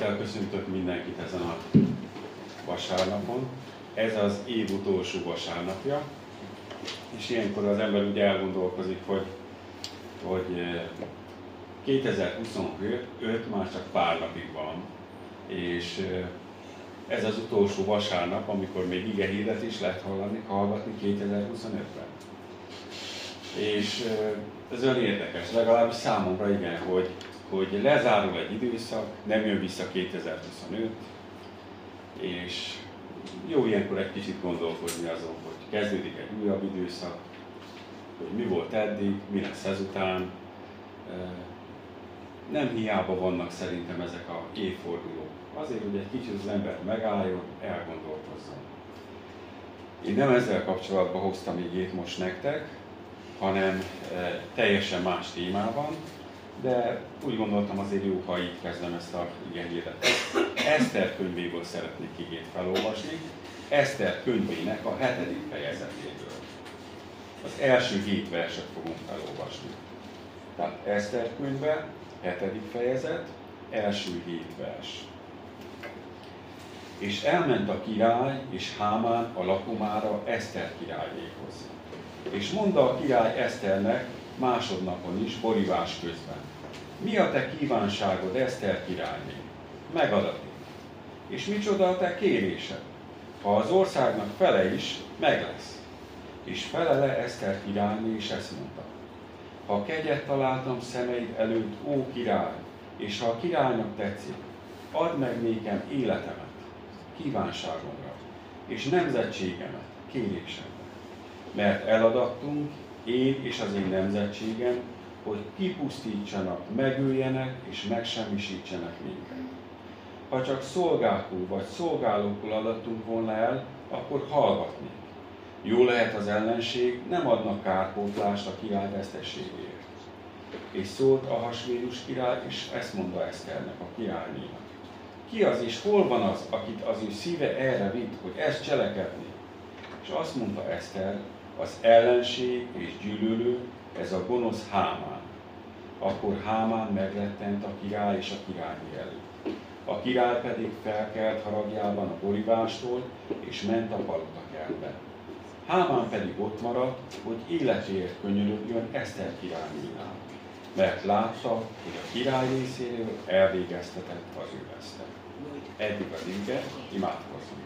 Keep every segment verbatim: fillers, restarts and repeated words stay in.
Szeretettel köszöntök mindenkit ezen a vasárnapon. Ez az év utolsó vasárnapja, és ilyenkor az ember úgy elgondolkozik, hogy, hogy kétezer-huszonöt már csak pár napig van, és ez az utolsó vasárnap, amikor még igehirdetés lehet hallani, hallgatni kétezer-huszonötben. És ez olyan érdekes, legalábbis számomra igen, hogy, hogy lezárul egy időszak, nem jön vissza kétezer-huszonöt, és jó ilyenkor egy kicsit gondolkozni azon, hogy kezdődik egy újabb időszak, hogy mi volt eddig, mi lesz ezután. Nem hiába vannak szerintem ezek a évfordulók. Azért, hogy egy kicsit az ember megálljon, elgondolkozzon. Én nem ezzel kapcsolatban hoztam igét most nektek, hanem e, teljesen más témában, de úgy gondoltam azért jó, ha így kezdem ezt a igehirdetet. Eszter könyvéből szeretnék igét felolvasni, Eszter könyvének a hetedik fejezetéből. Az első hét verset fogunk felolvasni. Tehát Eszter könyve, hetedik fejezet, első hét vers. És elment a király és Hámán a lakomára Eszter királyéhoz. És mondta a király Eszternek másodnapon is borívás közben: mi a te kívánságod, Eszter királyné? Megadatik. És micsoda a te kérésed? Ha az országnak fele is, meg lesz. És felele Eszter királyné, és ezt mondta: ha kegyet találtam szemeid előtt, ó király, és ha a királynak tetszik, add meg nékem életemet, kívánságomra, és nemzetségemet, kérésemre. Mert eladattunk, én és az én nemzetségem, hogy kipusztítsanak, megöljenek és megsemmisítsenek minket. Ha csak szolgákul vagy szolgálókul adattunk volna el, akkor hallgatnék. Jó lehet az ellenség, nem adnak kárpótlást a király veszteségéért. És szólt Ahasvérus király, és ezt mondta Eszternek, a királynénak: ki az és hol van az, akit az ő szíve erre vitt, hogy ezt cselekedni? És azt mondta Eszter: az ellenség és gyűlölő, ez a gonosz Hámán. Akkor Hámán megrettent a király és a királyné előtt. A király pedig felkelt haragjában a borívástól, és ment a palotakertbe. Hámán pedig ott maradt, hogy életéért könyörögjön Eszter királynénál, mert látta, hogy a király részéről elvégeztetett az ő Eszter. Eddig az ige, imádkozzunk.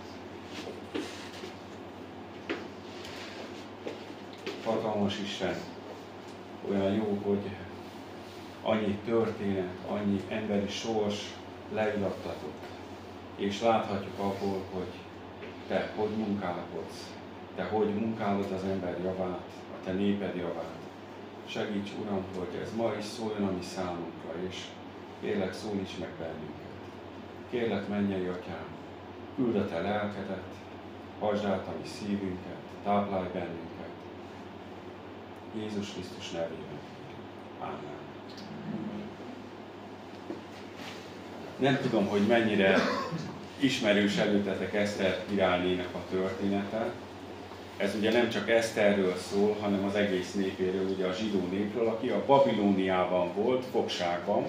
Hatalmas Isten, olyan jó, hogy annyi történet, annyi emberi sors leirattatott, és láthatjuk abból, hogy te hogy munkálkodsz, te hogy munkálod az ember javát, a te néped javát. Segíts, Uram, hogy ez ma is szóljon a mi számunkra, és kérlek, szólíts meg bennünket. Kérlek, mennyei Atyám, küld a te lelkedet, hasd át a mi szívünket, táplálj bennünket. Jézus Krisztus nevében. Ámen. Nem tudom, hogy mennyire ismerős előttetek Eszter királynének a története. Ez ugye nem csak Eszterről szól, hanem az egész népéről, ugye a zsidó népről, aki a Babilóniában volt, fogságban.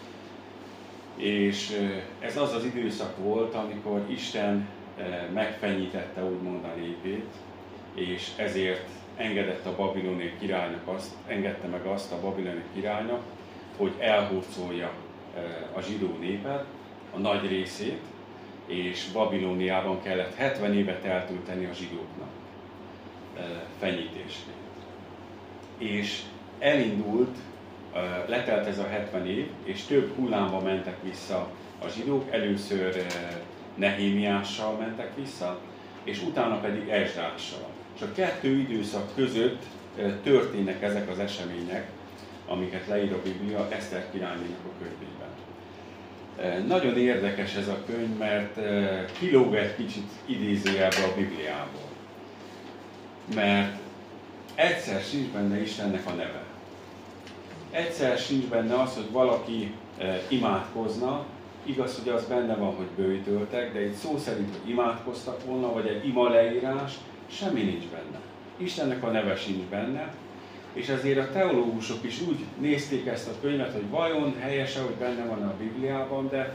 És ez az az időszak volt, amikor Isten megfenyítette úgymond a népét, és ezért engedett a babiloni királynak azt, engedte meg azt a babiloni királynak, hogy elhurcolja a zsidó népet, a nagy részét, és Babilóniában kellett hetven évet eltölteni a zsidóknak fenyítésként. És elindult, letelt ez a hetven év, és több hullámban mentek vissza a zsidók, először Nehémiással mentek vissza, és utána pedig Esdrással. És a kettő időszak között történnek ezek az események, amiket leír a Biblia Eszter királynének a könyvében. Nagyon érdekes ez a könyv, mert kilóg egy kicsit idézőjelbe a Bibliából. Mert egyszer sincs benne Istennek a neve. Egyszer sincs benne az, hogy valaki imádkozna. Igaz, hogy az benne van, hogy böjtöltek, de egy szó szerint, hogy imádkoztak volna, vagy egy ima leírás, semmi nincs benne. Istennek a neve sincs benne, és ezért a teológusok is úgy nézték ezt a könyvet, hogy vajon helyese, hogy benne van a Bibliában, de, de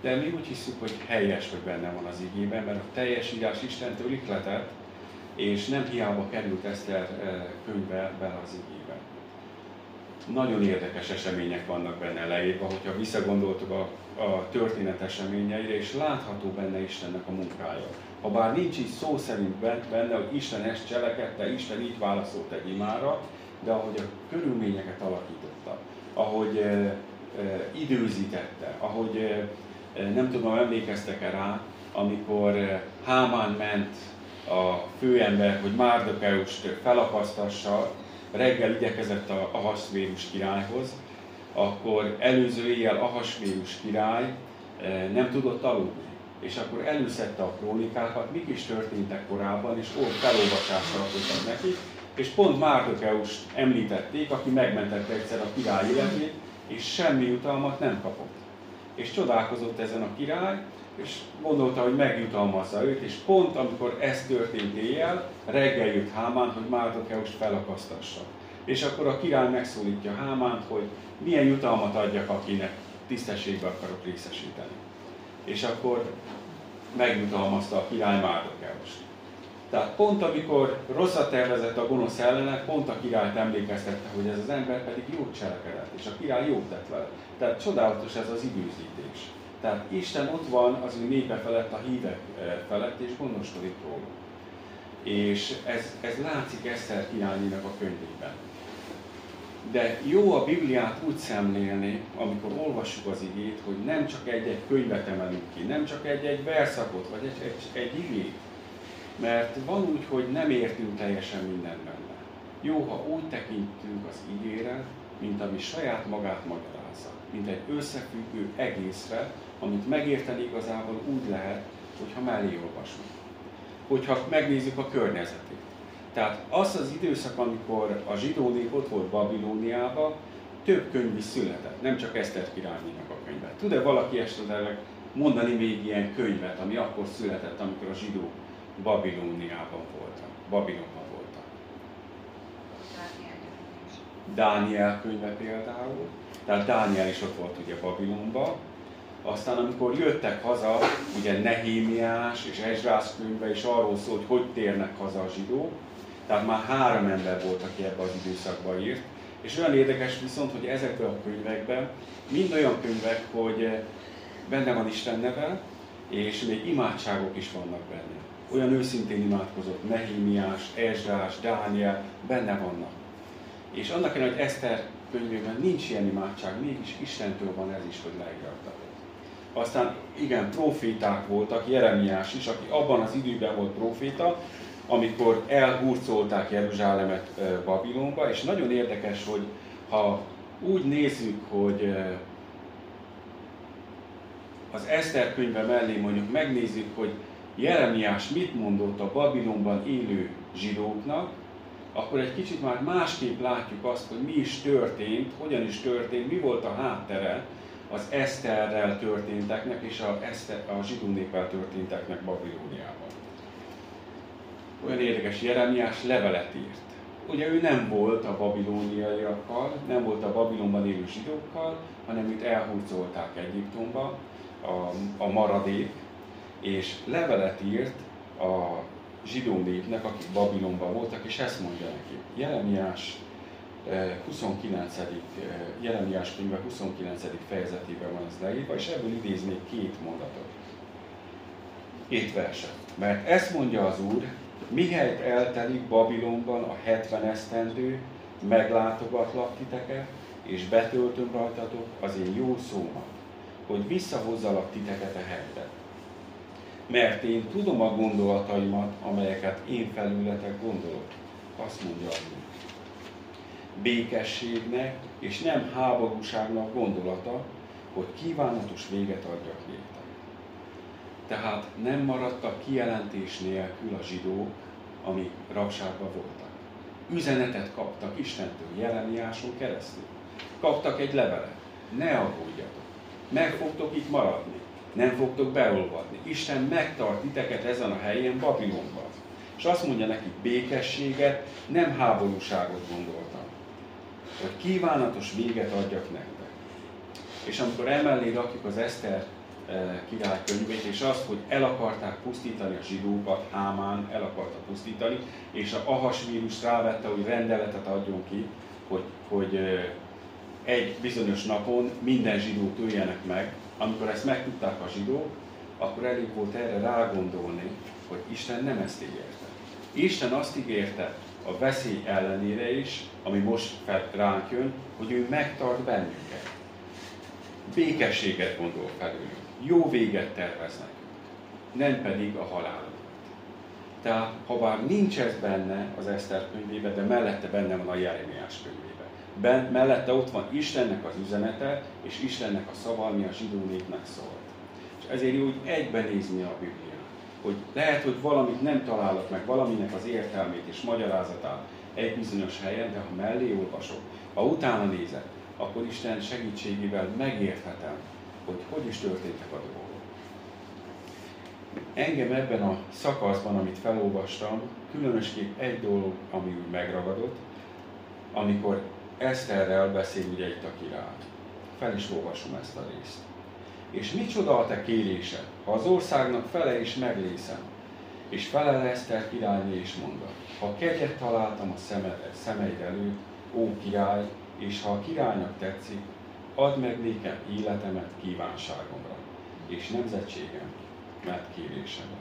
de mi úgy hiszük, hogy helyes, hogy benne van az igében, mert a teljes írás Istentől ihletett, és nem hiába került Eszter könyve bele az igébe. Nagyon érdekes események vannak benne leírva, hogyha visszagondoltuk a, a történet eseményeire, és látható benne Istennek a munkája. Habár nincs így szó szerint benne, hogy Isten ezt cselekedte, Isten így válaszolt egy imára, de ahogy a körülményeket alakította, ahogy e, e, időzítette, ahogy e, nem tudom, emlékeztek-e rá, amikor Hámán ment a főember, hogy Márdokeust felakasztassa, reggel igyekezett a Ahasvérus királyhoz, akkor előző éjjel Ahasvérus király nem tudott aludni. És akkor előszedte a krónikákat, mik is történtek korábban, és ott felolvasásra adottak neki, és pont Márdokeust említették, aki megmentette egyszer a király életét, és semmi jutalmat nem kapott. És csodálkozott ezen a király, és gondolta, hogy megjutalmazza őt, és pont amikor ez történt éjjel, reggel jött Hámán, hogy Márdokeust felakasztassa. És akkor a király megszólítja Hámánt, hogy milyen jutalmat adjak, akinek tisztességbe akarok részesíteni. És akkor megjutalmazta a király Márdokeust. Tehát pont amikor rosszat tervezett a gonosz ellene, pont a királyt emlékeztette, hogy ez az ember pedig jót cselekedett, és a király jót tett vele. Tehát csodálatos ez az időzítés. Tehát Isten ott van az ő népe felett, a hívek felett, és gondoskodik róla. És ez, ez látszik Eszter királynének a könyvében. De jó a Bibliát úgy szemlélni, amikor olvassuk az igét, hogy nem csak egy-egy könyvet emelünk ki, nem csak egy-egy verszakot, vagy egy, egy, egy igét. Mert van úgy, hogy nem értünk teljesen mindent benne. Jó, ha úgy tekintünk az igére, mint ami saját magát magyarázza, mint egy összefüggő egészre, amit megérteni igazából úgy lehet, hogyha mellé olvasunk. Hogyha megnézzük a környezetét. Tehát az az időszak, amikor a zsidó nép ott volt Babilóniában, több könyv is született, nem csak Eszter királynénak a könyve. Tud-e valaki esetleg mondani még ilyen könyvet, ami akkor született, amikor a zsidók Babilóniában voltak, Babilonban voltak? Dániel könyve például. Tehát Dániel is ott volt ugye Babilonban. Aztán amikor jöttek haza, ugye Nehémiás és Ezrász könyve is arról szól, hogy hogy térnek haza a zsidók. Tehát már három ember volt, aki ebbe az időszakban írt. És olyan érdekes viszont, hogy ezekben a könyvekben mind olyan könyvek, hogy benne van Isten neve, és még imádságok is vannak benne. Olyan őszintén imádkozott Nehémiás, Ezrás, Dániel, benne vannak. És annak ellenére, hogy Eszter könyvében nincs ilyen imádság, mégis Istentől van ez is, hogy leírtak. Aztán igen, proféták voltak, Jeremiás is, aki abban az időben volt proféta, amikor elhurcolták Jeruzsálemet Babilonba, és nagyon érdekes, hogy ha úgy nézzük, hogy az Eszter könyve mellé mondjuk megnézzük, hogy Jeremiás mit mondott a Babilonban élő zsidóknak, akkor egy kicsit már másképp látjuk azt, hogy mi is történt, hogyan is történt, mi volt a háttere az Eszterrel történteknek és a, Eszter, a zsidó néppel történteknek Babilóniában. Olyan érdekes, Jeremiás levelet írt. Ugye ő nem volt a babilóniaiakkal, nem volt a Babilonban élő zsidókkal, hanem őt elhurcolták Egyiptomba, a, a maradék, és levelet írt a zsidó népnek, akik Babilonban voltak, és ezt mondja neki. Jeremiás huszonkilencedik Jeremiás könyve huszonkilencedik fejezetében van ez leírva, és ebből idéznék két mondatot. Két verset. Mert ezt mondja az Úr, mihelyt eltelik Babilonban a hetven esztendő, meglátogatlak titeket, és betöltöm rajtatok az én jó szómat, hogy visszahozzalak titeket a helyre. Mert én tudom a gondolataimat, amelyeket én felületek gondolok. Azt mondja az Úr. Békességnek és nem háborúságnak gondolata, hogy kívánatos véget adjak néktek. Tehát nem maradtak kijelentés nélkül a zsidók, amik rabságban voltak. Üzenetet kaptak Istentől, Jeremiáson keresztül. Kaptak egy levelet. Ne aggódjatok. Meg fogtok itt maradni. Nem fogtok beolvadni. Isten megtart titeket ezen a helyen, Babilonban. És azt mondja nekik, békességet, nem háborúságot gondoltam. Hogy kívánatos véget adjak nektek. És amikor emellé rakjuk az Eszter király könyvét, és azt, hogy el akarták pusztítani a zsidókat, Hámán el akarta pusztítani, és a Ahasvérus rávette, hogy rendeletet adjon ki, hogy, hogy egy bizonyos napon minden zsidót öljenek meg. Amikor ezt megtudták a zsidók, akkor elég volt erre rágondolni, hogy Isten nem ezt ígérte. Isten azt ígérte a veszély ellenére is, ami most ránk jön, hogy ő megtart bennünket. Békességet gondol felőlünk, jó véget tervez nekünk, nem pedig a halálokat. Tehát, ha bár nincs ez benne az Eszter könyvében, de mellette benne van a Jeremiás könyvében. Ben, mellette ott van Istennek az üzenete, és Istennek a szava, ami a zsidó népnek szólt. És ezért jó úgy egybenézni a Bibliát, hogy lehet, hogy valamit nem találok meg, valaminek az értelmét és magyarázatát egy bizonyos helyen, de ha mellé olvasok, ha utána nézek, akkor Isten segítségével megérthetem, hogy hogy is történtek a dolgok. Engem ebben a szakaszban, amit felolvastam, különösképp egy dolog, ami úgy megragadott, amikor Eszterrel beszél ugye itt a király. Fel is olvasom ezt a részt. És micsoda a te kérésed, ha az országnak fele is meglészem, és felel Eszter királyné és mondta, ha kegyet találtam a szemed, szemeid előtt, ó király, és ha a királynak tetszik, add meg nékem életemet kívánságomra, és nemzetségem, mert kérésemre.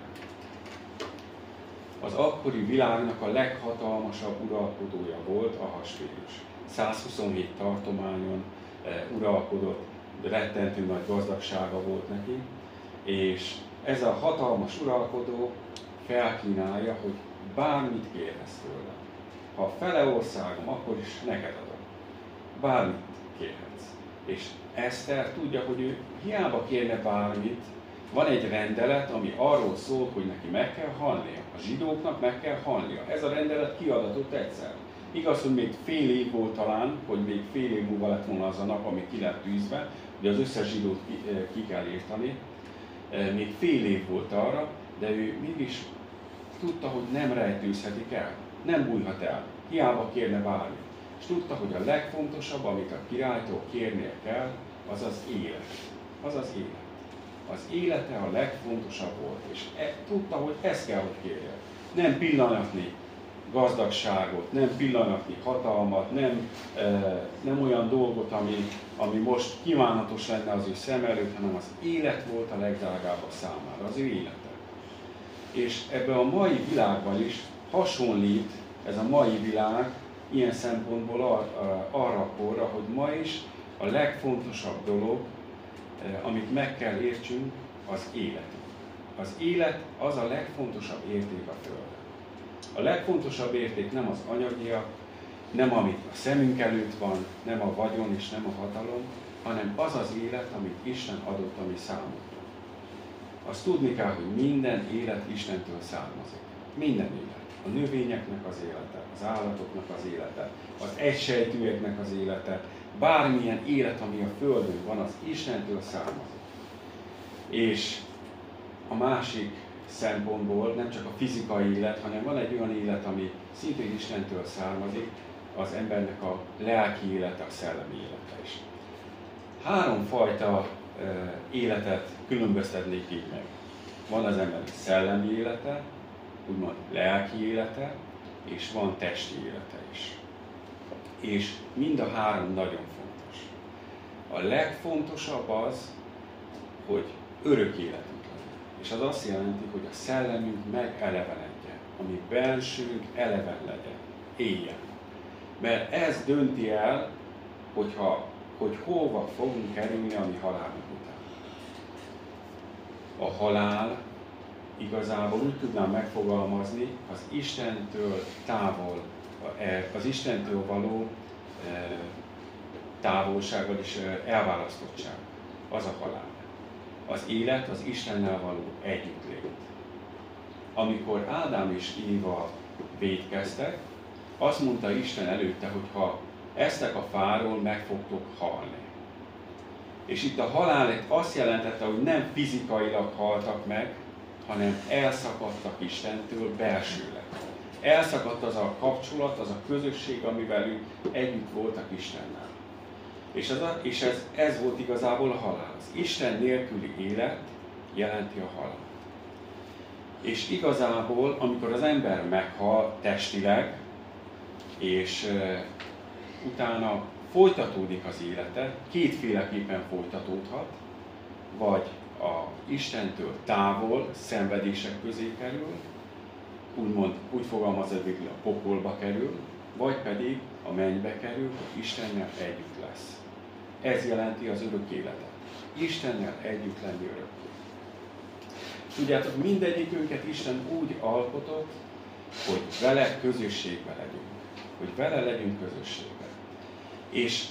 Az akkori világnak a leghatalmasabb uralkodója volt Ahasvérus. százhuszonhét tartományon uralkodott, rettentő nagy gazdagsága volt neki, és ez a hatalmas uralkodó felkínálja, hogy bármit kérhetsz tőlem. Ha fele országom, akkor is neked adok. Bármit kérhetsz. És Eszter tudja, hogy ő hiába kérne bármit, van egy rendelet, ami arról szól, hogy neki meg kell halnia. A zsidóknak meg kell halnia. Ez a rendelet kiadatott egyszer. Igaz, hogy még fél év volt talán, hogy még fél év múlva lett volna az a nap, ami ki lett tűzve, hogy az összes zsidót ki, ki kell írtani. Még fél év volt arra, de ő mégis tudta, hogy nem rejtőzhetik el, nem bújhat el, hiába kérne bármit. És tudta, hogy a legfontosabb, amit a királytól kérnie kell, az az élet. Az az élet. Az élete a legfontosabb volt, és e, tudta, hogy ezt kell, hogy kérje. Nem pillanatnyi gazdagságot, nem pillanatnyi hatalmat, nem, e, nem olyan dolgot, ami, ami most kívánatos lenne az ő szem előtt, hanem az élet volt a legdrágább a számára, az ő élete. És ebben a mai világban is hasonlít ez a mai világ ilyen szempontból ar, arra a korra, hogy ma is a legfontosabb dolog, amit meg kell értsünk, az élet. Az élet az a legfontosabb érték a Földön. A legfontosabb érték nem az anyagiak, nem amit a szemünk előtt van, nem a vagyon és nem a hatalom, hanem az az élet, amit Isten adott a mi számunkra. Azt tudni kell, hogy minden élet Istentől származik. Minden élet. A növényeknek az élete, az állatoknak az élete, az egysejtűeknek az élete, bármilyen élet, ami a Földön van, az Istentől származik. És a másik szempontból nem csak a fizikai élet, hanem van egy olyan élet, ami szintén Istentől származik, az embernek a lelki élete, a szellemi élete is. Három fajta e, életet különböztetnék így meg. Van az embernek szellemi élete, úgymond lelki élete, és van testi élete is. És mind a három nagyon fontos. A legfontosabb az, hogy örök életünk legyen. És az azt jelenti, hogy a szellemünk megelevenedjen, ami belsőnk eleven legyen, éljen. Mert ez dönti el, hogyha, hogy hova fogunk kerülni a mi halálunk után. A halál igazából úgy tudnám megfogalmazni, az Istentől távol, az Istentől való távolság, vagyis elválasztottság, az a halál. Az élet az Istennel való együttlét. Amikor Ádám és Éva vétkeztek, azt mondta Isten előtte, hogy ha esztek a fáról, meg fogtok halni. És itt a halál azt jelentette, hogy nem fizikailag haltak meg, hanem elszakadtak Istentől belsőleg. Elszakadt az a kapcsolat, az a közösség, amivel ők együtt voltak Istennel. És, az a, és ez, ez volt igazából a halál. Az Isten nélküli élet jelenti a halált. És igazából, amikor az ember meghal testileg, és e, utána folytatódik az élete, kétféleképpen folytatódhat, vagy a Istentől távol, szenvedések közé kerül, úgymond úgy fogalmaz a Biblia, a pokolba kerül, vagy pedig a mennybe kerül, hogy Istennel együtt lesz. Ez jelenti az örök életet. Istennel együtt lenni örökké. Tudjátok, mindegyikünket Isten úgy alkotott, hogy vele közösségben legyünk. Hogy vele legyünk közösségben. És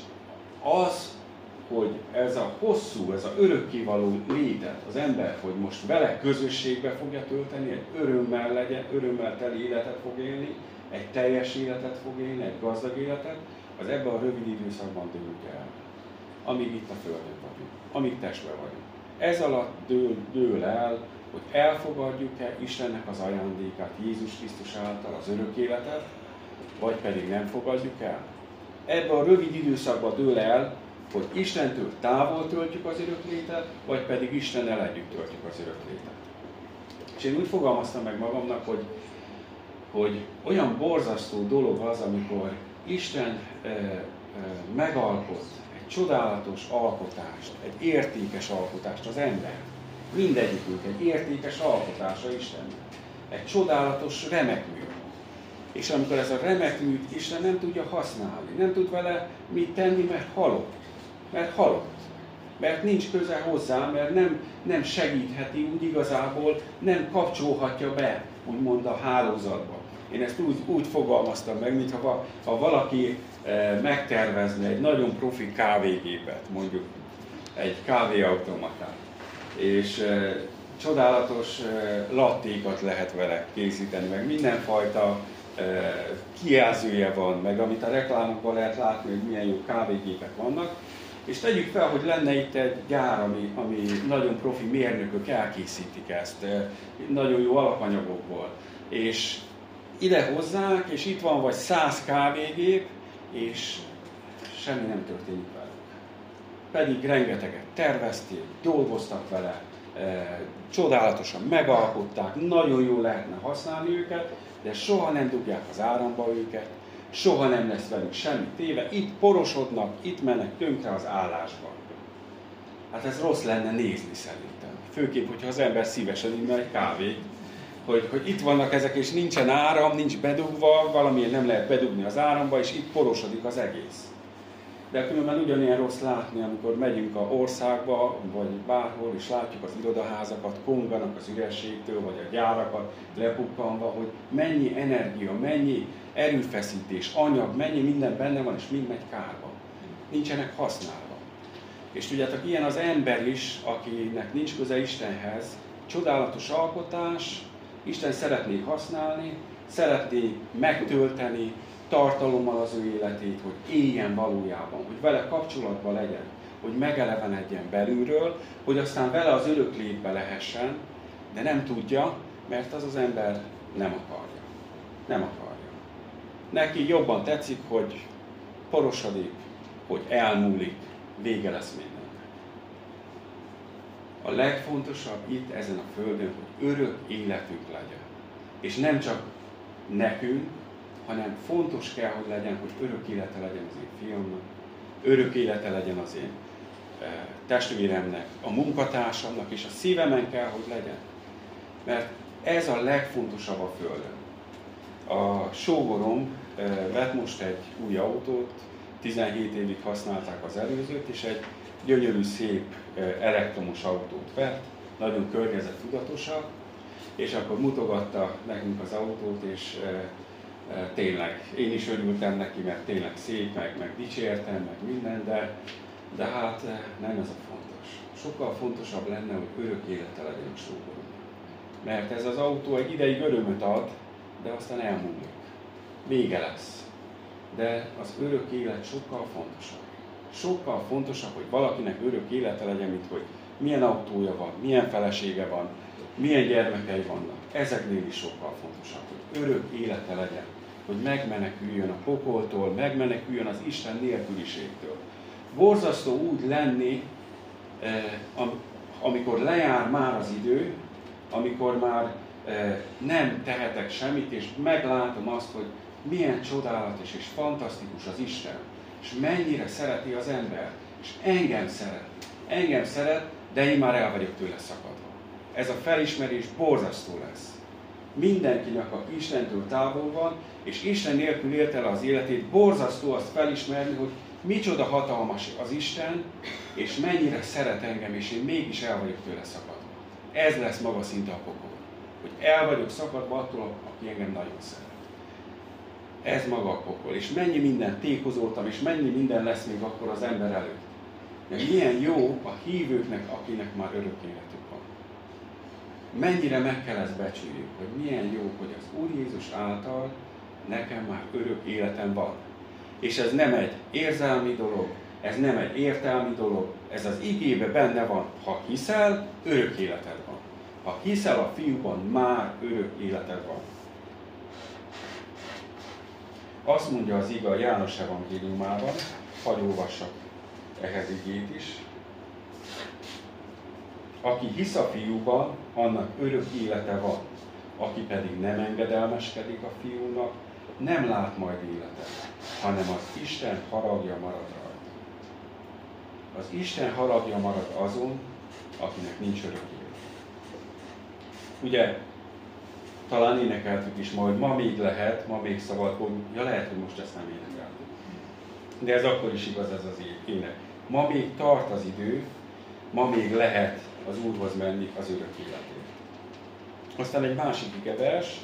az, hogy ez a hosszú, ez a örökkévaló létet az ember, hogy most vele közösségbe fogja tölteni, egy örömmel legyen, örömmel teli életet fog élni, egy teljes életet fog élni, egy gazdag életet, az ebben a rövid időszakban dőlünk el. Amíg itt a Földön vagyunk, amíg testben vagyunk. Ez alatt dől, dől el, hogy elfogadjuk-e Istennek az ajándékát, Jézus Krisztus által az örök életet, vagy pedig nem fogadjuk el. Ebben a rövid időszakban dől el, hogy Istentől távol töltjük az öröklétet, vagy pedig Istennel együtt töltjük az öröklétet. És én úgy fogalmaztam meg magamnak, hogy, hogy olyan borzasztó dolog az, amikor Isten e, e, megalkot egy csodálatos alkotást, egy értékes alkotást, az ember. Mindegyikünk egy értékes alkotása Istennek. Egy csodálatos remekmű. És amikor ez a remekműt Isten nem tudja használni, nem tud vele mit tenni, mert halott. Mert halott. Mert nincs köze hozzá, mert nem, nem segítheti úgy igazából, nem kapcsolhatja be, úgymond a hálózatba. Én ezt úgy, úgy fogalmaztam meg, mintha ha valaki e, megtervezne egy nagyon profi kávégépet, mondjuk egy kávéautomatát, és e, csodálatos e, lattékat lehet vele készíteni, meg mindenfajta e, kijelzője van, meg amit a reklámokban lehet látni, hogy milyen jó kávégépek vannak. És tegyük fel, hogy lenne itt egy gyár, ami, ami nagyon profi mérnökök elkészítik ezt, nagyon jó alapanyagokból. És ide hozzák, és itt van vagy száz kávégép, és semmi nem történik velük. Pedig rengeteget tervezték, dolgoztak vele, csodálatosan megalkották, nagyon jól lehetne használni őket, de soha nem dugják az áramba őket, soha nem lesz velük semmi téve, itt porosodnak, itt mennek tönkre az állásban. Hát ez rossz lenne nézni szerintem. Főképp, hogyha az ember szívesen inne egy kávét, hogy, hogy itt vannak ezek, és nincsen áram, nincs bedugva, valamiért nem lehet bedugni az áramba, és itt porosodik az egész. De különben ugyanilyen rossz látni, amikor megyünk a országba, vagy bárhol, és látjuk az irodaházakat, konganak az ürességtől, vagy a gyárakat lepukkanva, hogy mennyi energia, mennyi erőfeszítés, anyag, mennyi minden benne van, és mind megy kárba. Nincsenek használva. És tudjátok, ilyen az ember is, akinek nincs köze Istenhez, csodálatos alkotás, Isten szeretné használni, szeretné megtölteni tartalommal az ő életét, hogy éljen valójában, hogy vele kapcsolatban legyen, hogy megelevenedjen belülről, hogy aztán vele az örök létbe lehessen, de nem tudja, mert az az ember nem akarja. Nem akarja. Neki jobban tetszik, hogy porosodik, hogy elmúlik, vége lesz mindennek. A legfontosabb itt ezen a földön, hogy örök életünk legyen. És nem csak nekünk, hanem fontos kell, hogy legyen, hogy örök élete legyen az én fiamnak, örök élete legyen az én e, testvéremnek, a munkatársamnak, és a szívemen kell, hogy legyen. Mert ez a legfontosabb a Földön. A sógorom e, vett most egy új autót, tizenhét évig használták az előzőt, és egy gyönyörű, szép e, elektromos autót vett, nagyon környezettudatosak, és akkor mutogatta nekünk az autót, és e, tényleg, én is örültem neki, mert tényleg szép, meg, meg dicsértem, meg minden, de, de hát nem ez a fontos. Sokkal fontosabb lenne, hogy örök élete legyen a sógorom. Mert ez az autó egy ideig örömöt ad, de aztán elmúlik. Vége lesz. De az örök élet sokkal fontosabb. Sokkal fontosabb, hogy valakinek örök élete legyen, mint hogy milyen autója van, milyen felesége van, milyen gyermekei vannak. Ezeknél is sokkal fontosabb, hogy örök élete legyen, hogy megmeneküljön a pokoltól, megmeneküljön az Isten nélküliségtől. Borzasztó úgy lenni, amikor lejár már az idő, amikor már nem tehetek semmit, és meglátom azt, hogy milyen csodálatos és fantasztikus az Isten, és mennyire szereti az ember, és engem szeret. Engem szeret, de én már el vagyok tőle szakadva. Ez a felismerés borzasztó lesz. Mindenkinek, aki Istentől távol van, és Isten nélkül élte el az életét, borzasztó azt felismerni, hogy micsoda hatalmas az Isten, és mennyire szeret engem, és én mégis el vagyok tőle szakadva. Ez lesz maga szinte a pokol. Hogy el vagyok szakadva attól, aki engem nagyon szeret. Ez maga a pokol. És mennyi minden tékozoltam, és mennyi minden lesz még akkor az ember előtt. De milyen jó a hívőknek, akinek már örök életük van. Mennyire meg kell ezt becsüljük, hogy milyen jó, hogy az Úr Jézus által nekem már örök életem van. És ez nem egy érzelmi dolog, ez nem egy értelmi dolog, ez az igébe benne van. Ha hiszel, örök életed van. Ha hiszel a Fiúban, már örök életed van. Azt mondja az ige a János evangéliumában, hadd olvassak ehhez igét is. Aki hisz a Fiúban, annak örök élete van. Aki pedig nem engedelmeskedik a Fiúnak, nem lát majd életet, hanem az Isten haragja marad rajta. Az Isten haragja marad azon, akinek nincs örök élet. Ugye, talán énekeltük is majd, ma még lehet, ma még szabad borulni. Ja, lehet, hogy most ezt nem énekeltük. De ez akkor is igaz, ez az ének. Ma még tart az idő, ma még lehet az Úrhoz menni az örök életért. Aztán egy másik igevers.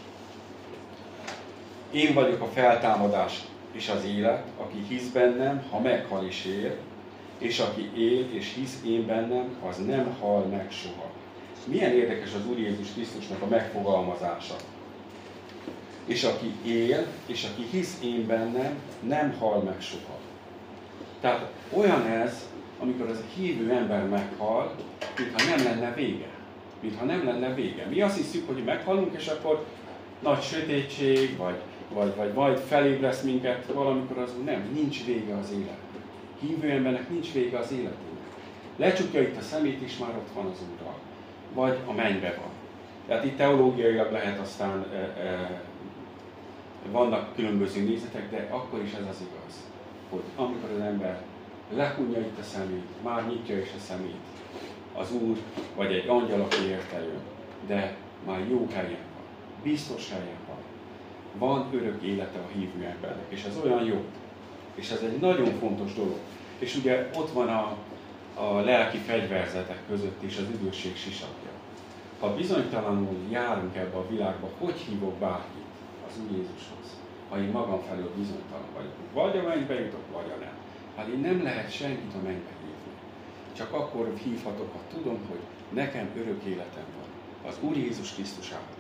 Én vagyok a feltámadás és az élet, aki hisz bennem, ha meghal is él, és aki él és hisz én bennem, az nem hal meg soha. Milyen érdekes az Úr Jézus Krisztusnak a megfogalmazása. És aki él, és aki hisz én bennem, nem hal meg soha. Tehát olyan ez, amikor az a hívő ember meghal, mintha nem lenne vége. Mintha nem lenne vége. Mi azt hiszük, hogy meghalunk, és akkor nagy sötétség, vagy, vagy, vagy majd felébresz minket valamikor az Úr. Nem, nincs vége az élet. Hívő embernek nincs vége az életének. Lecsukja itt a szemét, és már ott van az Úrral. Vagy a mennybe van. Tehát itt teológiailag lehet aztán, e, e, vannak különböző nézetek, de akkor is ez az igaz, hogy amikor az ember lehunja itt a szemét, már nyitja is a szemét, az Úr, vagy egy angyal, aki érte jön, de már jó helyen van, biztos helyen van. Van örök élete a hívő embernek, és ez olyan jó. És ez egy nagyon fontos dolog. És ugye ott van a, a lelki fegyverzetek között is az üdvösség sisakja. Ha bizonytalanul járunk ebbe a világba, hogy hívok bárkit az Úr Jézushoz? Ha én magam felől bizonytalan vagyok, vagy a mennybe jutok, vagy a nem. Hát én nem lehet senkit a mennybe hívni. Csak akkor hívhatok, ha tudom, hogy nekem örök életem van. Az Úr Jézus Krisztus által.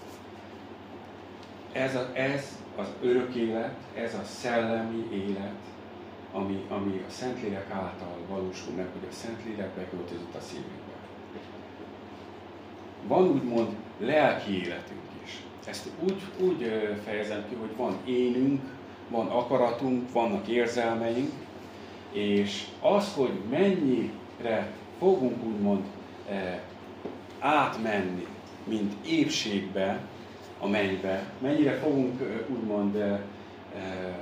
Ez, a, ez az örök élet, ez a szellemi élet, ami, ami a Szentlélek által valósul meg, hogy a Szentlélek beköltözött a szívünkbe. Van úgymond lelki életünk is. Ezt úgy, úgy fejezem ki, hogy van énünk, van akaratunk, vannak érzelmeink, és az, hogy mennyire fogunk úgymond eh, átmenni, mint épségbe a mennybe, mennyire fogunk eh, úgymond eh, eh,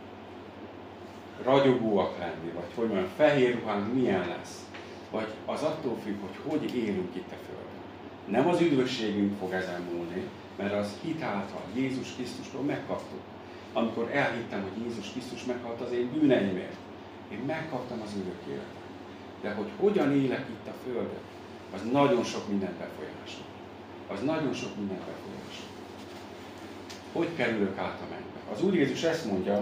ragyogóak lenni, vagy hogy mondjam, fehér ruhánk milyen lesz, vagy az attól függ, hogy hogy élünk itt a Földön. Nem az üdvösségünk fog ezen múlni, mert az hit által Jézus Krisztustól megkaptuk. Amikor elhittem, hogy Jézus Krisztus meghalt az én bűneimért, én megkaptam az örök életet. De hogy hogyan élek itt a Földön, az nagyon sok mindent befolyásol. Az nagyon sok mindent befolyásol. Hogy kerülök át a mennybe? Az Úr Jézus ezt mondja,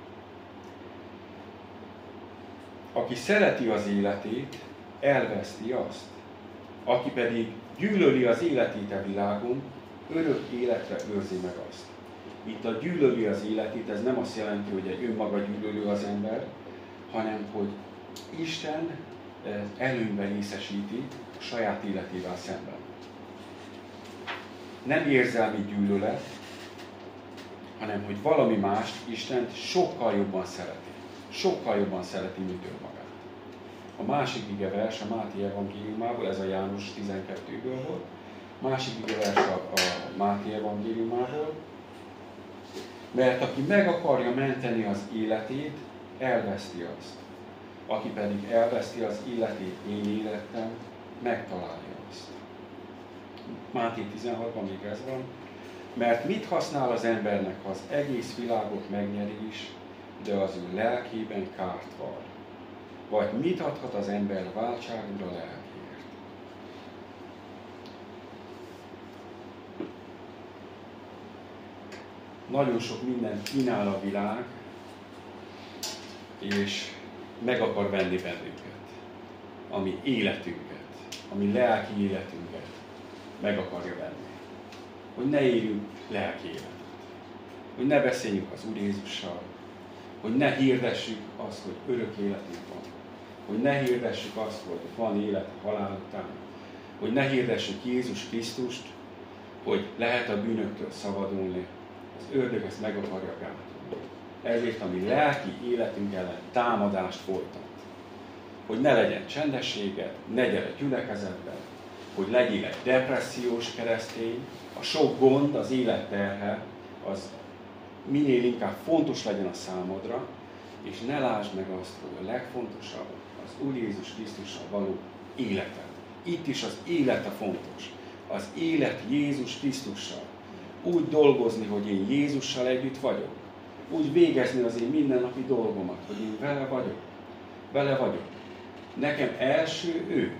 aki szereti az életét, elveszti azt. Aki pedig gyűlöli az életét a világon, örök életre őrzi meg azt. Itt a gyűlöli az életét, ez nem azt jelenti, hogy egy önmaga gyűlölő az ember, hanem hogy Isten előnyben részesíti a saját életével szemben. Nem érzelmi gyűlölet, hanem hogy valami mást Istent sokkal jobban szereti. Sokkal jobban szereti, mint önmagát. A másik igevers a Máté evangéliumából, ez a János tizenkettőből volt, a másik igevers a, a Máté evangéliumából, mert aki meg akarja menteni az életét, elveszti azt. Aki pedig elveszti az életét én életem, megtalálja azt. Máté tizenhatban még ez van. Mert mit használ az embernek, ha az egész világot megnyeri is, de az ő lelkében kárt van? Vagy mit adhat az ember váltságul a lelkéért? Nagyon sok mindent kínál a világ, és meg akar venni bennünket. Ami életünket, ami lelki életünket meg akarja venni. Hogy ne éljünk lelki életet. Hogy ne beszéljünk az Úr Jézussal. Hogy ne hirdessük azt, hogy örök életünk van. Hogy ne hirdessük azt, hogy van élet a halál után. Hogy ne hirdessük Jézus Krisztust, hogy lehet a bűnöktől szabadulni. Az ördög ezt meg akarja gátolni. Ezért a mi lelki életünk ellen támadást folytat. Hogy ne legyen csendességet, ne gyere gyülekezetbe, hogy legyél egy depressziós keresztény, a sok gond, az élet terhe, az minél inkább fontos legyen a számodra, és ne lásd meg azt, hogy a legfontosabb az Úr Jézus Krisztussal való életed. Itt is az élet a fontos. Az élet Jézus Krisztussal. Úgy dolgozni, hogy én Jézussal együtt vagyok. Úgy végezni az én mindennapi dolgomat, hogy én vele vagyok. Vele vagyok. Nekem első ő.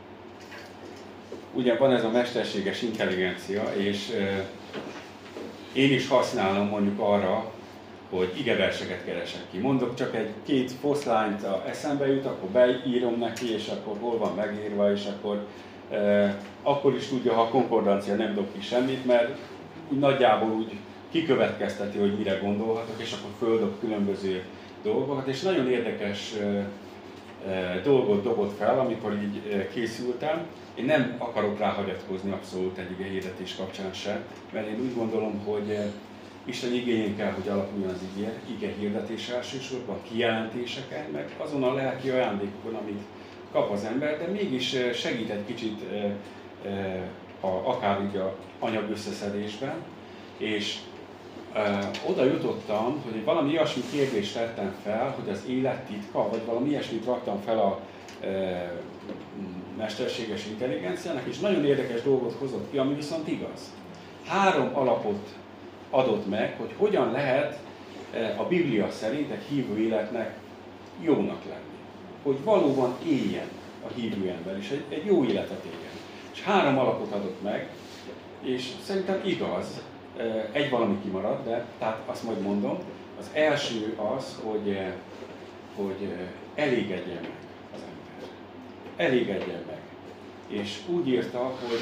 Ugye van ez a mesterséges intelligencia, és euh, én is használom mondjuk arra, hogy igeverseket keresek ki. Mondok csak egy két foszlányt eszembe jut, akkor beírom neki, és akkor hol van megírva, és akkor, euh, akkor is tudja, ha a konkordancia nem dob ki semmit, mert úgy nagyjából úgy kikövetkezteti, hogy mire gondolhatok, és akkor földob különböző dolgokat, és nagyon érdekes euh, dolgot dobott fel, amikor így készültem. Én nem akarok ráhagyatkozni abszolút egy ige hirdetés kapcsán sem, mert én úgy gondolom, hogy Isten igényén kell, hogy alapuljon az ige, ige hirdetés elsősorban, kijelentéseken, meg azon a lelki ajándékokon, amit kap az ember, de mégis segít egy kicsit a, akár így a anyag összeszedésben, és Uh, oda jutottam, hogy valami ilyesmi kérdést tettem fel, hogy az élet titka, vagy valami ilyesmit raktam fel a uh, mesterséges intelligenciának, és nagyon érdekes dolgot hozott ki, ami viszont igaz. Három alapot adott meg, hogy hogyan lehet uh, a Biblia szerint egy hívő életnek jónak lenni. Hogy valóban éljen a hívő ember, és egy, egy jó életet éljen. És három alapot adott meg, és szerintem igaz. Egy valami kimarad, de tehát azt majd mondom. Az első az, hogy, hogy elégedjen meg az ember. Elégedjen meg. És úgy írta, hogy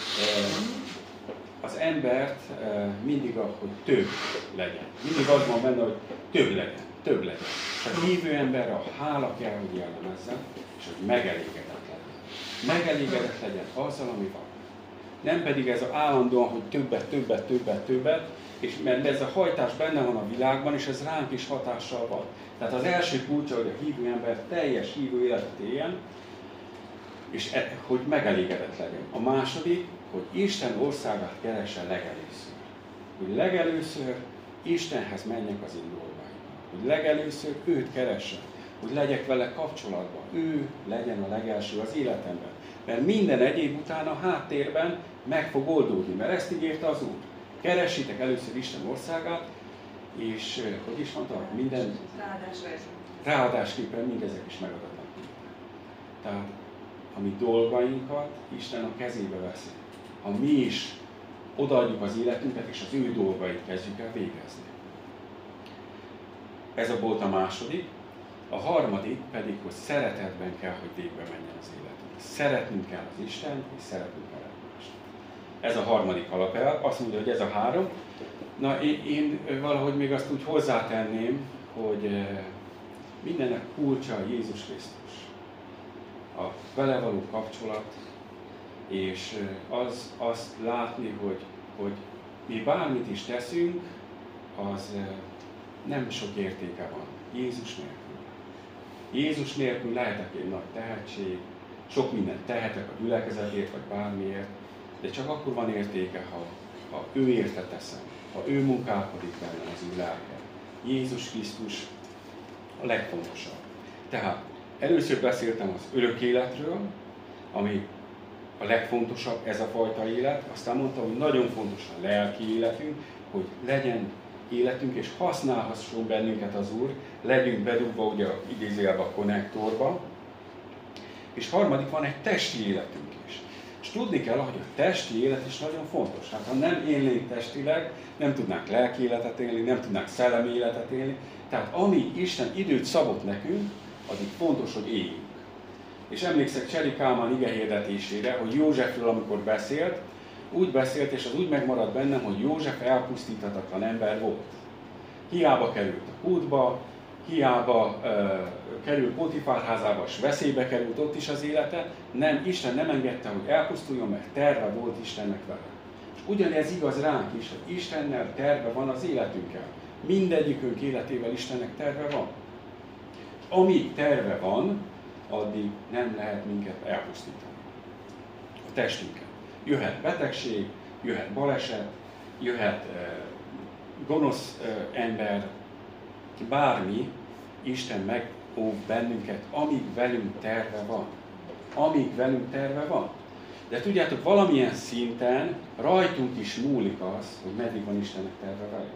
az embert mindig az, hogy több legyen. Mindig az van benne, hogy több legyen, több legyen. És a hívő ember a hála kell, hogy jellemezzen, és hogy megelégedett legyen. Megelégedett legyen azzal, ami van. Nem pedig ez az állandóan, hogy többet, többet, többet, többet, és mert ez a hajtás benne van a világban, és ez ránk is hatással van. Tehát az első kulcsa, hogy a hívő ember teljes hívő életet éljen, és e, hogy megelégedett legyen. A második, hogy Isten országát keresse legelőször. Hogy legelőször Istenhez menjek az én dolgaimban. Hogy legelőször őt keresse. Hogy legyek vele kapcsolatban. Ő legyen a legelső az életemben. Mert minden egyéb után a háttérben meg fog oldódni, mert ezt ígérte az Úr. Keressétek először Isten országát, és hogy is mondta, minden ráadásképpen mindezek is megadatnak. Tehát a mi dolgainkat Isten a kezébe veszi. Ha mi is odaadjuk az életünket, és az ő dolgait kezdjük el végezni. Ez a volt a második. A harmadik pedig, hogy szeretetben kell, hogy végbe menjen az életünk. Szeretnünk kell az Istent, és szeretnünk kell egymást. Ez a harmadik alapelv. Azt mondja, hogy ez a három. Na, én, én valahogy még azt úgy hozzátenném, hogy mindennek kulcsa Jézus Krisztus. A vele való kapcsolat, és az, azt látni, hogy, hogy mi bármit is teszünk, az nem sok értéke van. Jézus nélkül. Jézus nélkül lehetek egy nagy tehetség, sok mindent tehetek a gyülekezetért, vagy bármiért, de csak akkor van értéke, ha, ha ő érte teszem, ha ő munkálkodik bennem az ő lelke. Jézus Krisztus a legfontosabb. Tehát először beszéltem az örök életről, ami a legfontosabb, ez a fajta élet. Aztán mondtam, hogy nagyon fontos a lelki életünk, hogy legyen életünk, és használhasson bennünket az Úr, legyünk bedugva ugye idézőjelbe a konnektorba. És harmadik, van egy testi életünk is. És tudni kell, hogy a testi élet is nagyon fontos. Hát ha nem élnénk testileg, nem tudnánk lelki életet élni, nem tudnánk szellemi életet élni. Tehát amíg Isten időt szabott nekünk, addig fontos, hogy éljünk. És emlékszek Cseri Kálmán igehirdetésére, hogy Józsefről, amikor beszélt, úgy beszélt, és az úgy megmaradt bennem, hogy József elpusztíthatatlan ember volt. Hiába került a kútba, hiába uh, került Potifár házába, és veszélybe került ott is az élete, nem, Isten nem engedte, hogy elpusztuljon, mert terve volt Istennek vele. És ugyanez igaz ránk is, hogy Istennel terve van az életünkkel. Mindegyikünk életével Istennek terve van. Amíg terve van, addig nem lehet minket elpusztítani. A testünket. Jöhet betegség, jöhet baleset, jöhet uh, gonosz uh, ember, bármi, Isten megóv bennünket, amíg velünk terve van. Amíg velünk terve van. De tudjátok, valamilyen szinten rajtunk is múlik az, hogy meddig van Istennek terve velünk.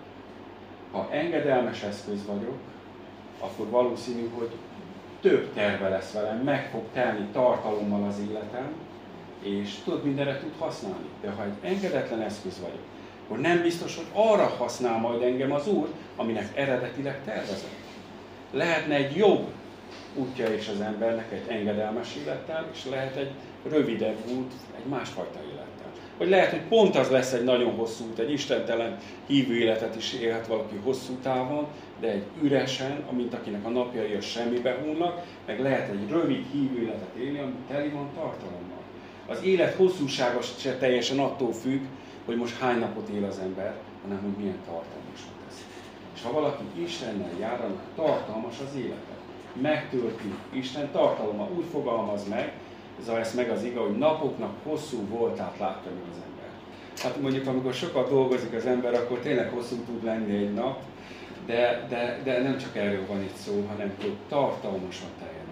Ha engedelmes eszköz vagyok, akkor valószínű, hogy több terve lesz velem, meg fog telni tartalommal az életem, és tudod, mindenre tud használni. De ha egy engedetlen eszköz vagyok, akkor nem biztos, hogy arra használ majd engem az Úr, aminek eredetileg tervezett. Lehetne egy jobb útja is az embernek egy engedelmes élettel, és lehet egy rövidebb út egy másfajta élettel. Vagy lehet, hogy pont az lesz egy nagyon hosszú út, egy istentelen hívő életet is élhet valaki hosszú távon, de egy üresen, amint akinek a napjai a semmibe hullnak, meg lehet egy rövid hívő életet élni, ami teli van tartalommal. Az élet hosszúsága se teljesen attól függ, hogy most hány napot él az ember, hanem hogy milyen tartalmasat tesz. És ha valaki Istennel jár, annak tartalmas az élete. Megtölti Isten tartalma, úgy fogalmaz meg, ez meg az igaz, hogy napoknak hosszú voltát látja meg az ember. Hát mondjuk, amikor sokat dolgozik az ember, akkor tényleg hosszú tud lenni egy nap, de, de, de nem csak erről van itt szó, hanem hogy tartalmasan teljen.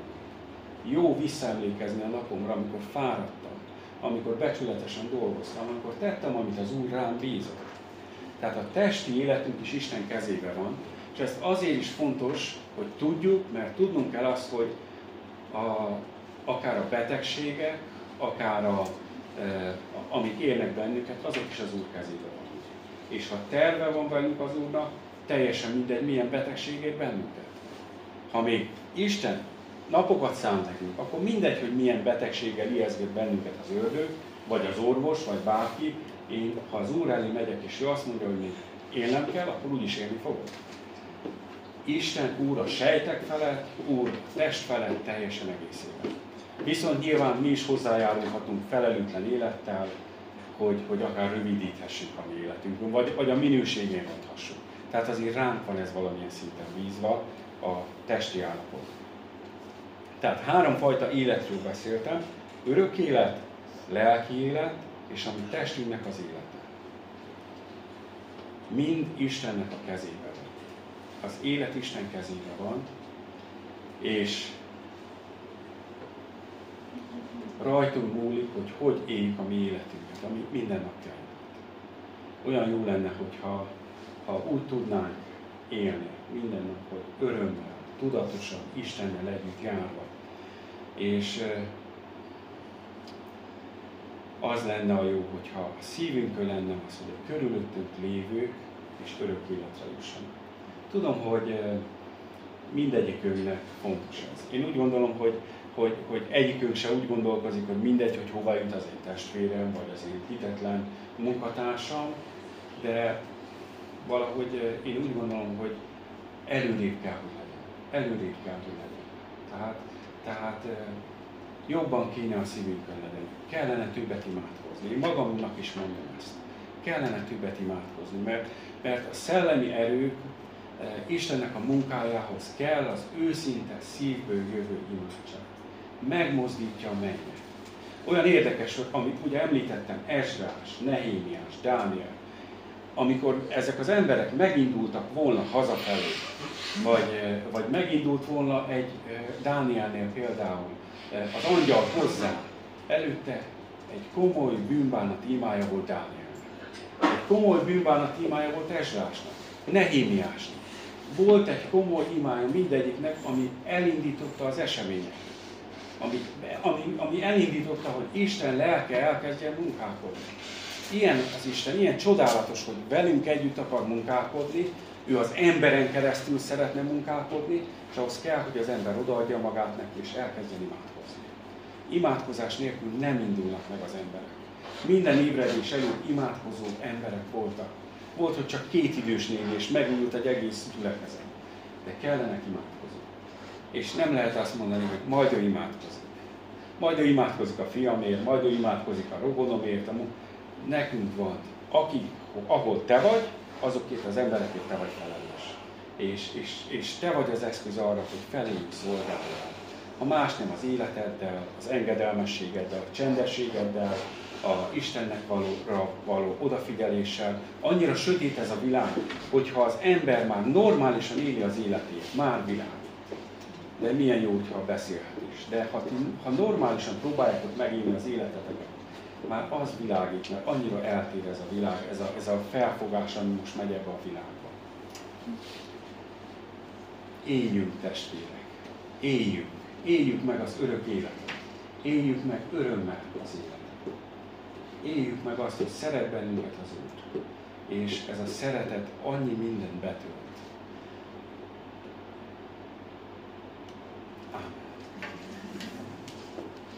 Jó visszaemlékezni a napomra, amikor fáradtam, amikor becsületesen dolgoztam, amikor tettem, amit az Úr rám bízott. Tehát a testi életünk is Isten kezébe van, és ez azért is fontos, hogy tudjuk, mert tudnunk kell azt, hogy a, akár a betegségek, akár a, e, amik érnek bennünket, azok is az Úr kezébe van. És ha terve van velünk az Úrnak, teljesen mindegy, milyen betegség ér bennünket. Ha még Isten napokat szám nekünk, akkor mindegy, hogy milyen betegséggel ijeszget bennünket az ördög, vagy az orvos, vagy bárki. Én, ha az Úr elé megyek, és ő azt mondja, hogy még élnem kell, akkor úgyis élni fogok. Isten Úr a sejtek felett, Úr a test felett, teljesen egészében. Viszont nyilván mi is hozzájárulhatunk felelőtlen élettel, hogy, hogy akár rövidíthessük a mi életünkön, vagy, vagy a minőségén ronthassuk. Tehát azért ránk van ez valamilyen szinten bízva a testi állapot. Tehát háromfajta életről beszéltem, örök élet, lelki élet, és ami testünknek az élete. Mind Istennek a kezében van. Az élet Isten kezében van, és rajtunk múlik, hogy hogy éljük a mi életünket, a mi mindennapjainkat. Olyan jó lenne, hogyha ha úgy tudnánk élni minden nap, hogy örömmel, tudatosan, Istennel együtt járva. És az lenne a jó, hogyha a szívünkön lenne az, hogy a körülöttünk lévők és örök életre jussanak. Tudom, hogy mindegyikünknek fontos ez. Én úgy gondolom, hogy, hogy, hogy egyikünk se úgy gondolkozik, hogy mindegy, hogy hova jut az én testvérem, vagy az én hitetlen munkatársam, de valahogy én úgy gondolom, hogy előrébb kell, hogy legyen. Előrébb kell, hogy legyen. Tehát, tehát jobban kéne a szívünkön legyen. Kellene többet imádkozni. Én magamnak is mondom ezt. Kellene többet imádkozni, mert, mert a szellemi erők Istennek a munkájához kell az őszinte szívből jövő imádság. Megmozdítja a mennyet. Olyan érdekes, hogy amit ugye említettem, Ezrás, Nehémiás, Dániel, amikor ezek az emberek megindultak volna hazafelé, vagy, vagy megindult volna egy Dánielnél például az angyal hozzá, előtte egy komoly bűnbánat imája volt Dánielnek. Egy komoly bűnbánat imája volt Ezrásnak, Nehémiásnak. Volt egy komoly imája mindegyiknek, ami elindította az eseményeket. Ami, ami, ami elindította, hogy Isten lelke elkezdjen munkálkodni. Ilyen az Isten, ilyen csodálatos, hogy velünk együtt akar munkálkodni, ő az emberen keresztül szeretne munkálkodni, és ahhoz kell, hogy az ember odaadja magát neki, és elkezdjen imádkozni. Imádkozás nélkül nem indulnak meg az emberek. Minden ébredés előtt imádkozó emberek voltak. Volt, hogy csak két idős néni, és megújult egy egész gyülekezet. De kellenek imádkozók. És nem lehet azt mondani, hogy majd ő imádkozik. Majd ő imádkozik a fiamért, majd ő imádkozik a rokonomért. Nekünk van, aki, ahol te vagy, azokért az emberekért te vagy felelős. És, és, és te vagy az eszköz arra, hogy feléjük szolgálj. Ha más nem, az életeddel, az engedelmességeddel, a csendességeddel, a Istennek való, való odafigyeléssel. Annyira sötét ez a világ, hogyha az ember már normálisan éli az életét, már világ. De milyen jó, hogyha beszélhet is. De ha, ha normálisan próbáljátok megélni az életeteket, már az világít, mert annyira eltér ez a világ, ez a, ez a felfogás, ami most megy ebbe a világba. Éljünk, testvérek! Éljünk! Éljük meg az örök életet! Éljük meg örömmel az életet! Éljük meg azt, hogy szeret bennünket az Úr. És ez a szeretet annyi mindent betölt.